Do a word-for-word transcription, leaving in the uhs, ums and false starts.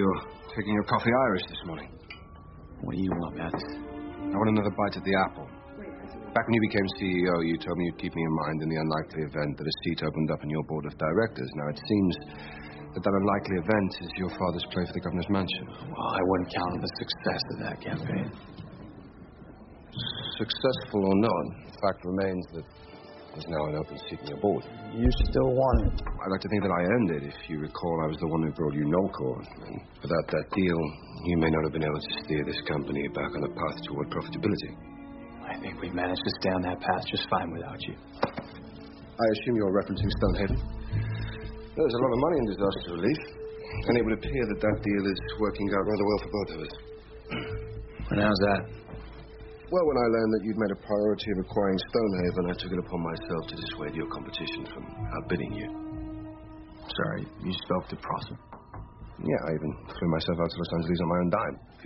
you're taking your coffee Irish this morning. What do you want, Mathis? I want another bite at the apple. Back when you became C E O, you told me you'd keep me in mind in the unlikely event that a seat opened up in your board of directors. Now, it seems that that unlikely event is your father's play for the governor's mansion. Well, I wouldn't count on the success of that campaign. Successful or not, the fact remains that there's now an open seat in your board. You still want it? I'd like to think that I earned it. If you recall, I was the one who brought you Nolcor. And without that deal, you may not have been able to steer this company back on a path toward profitability. I think we've managed to stay on that path just fine without you. I assume you're referencing Stonehaven? There's a lot of money in disaster relief, and it would appear that that deal is working out rather well for both of us. And how's that? Well, when I learned that you'd made a priority of acquiring Stonehaven, I took it upon myself to dissuade your competition from outbidding you. Sorry, you spoke to Prosser? Yeah, I even flew myself out to Los Angeles on my own dime.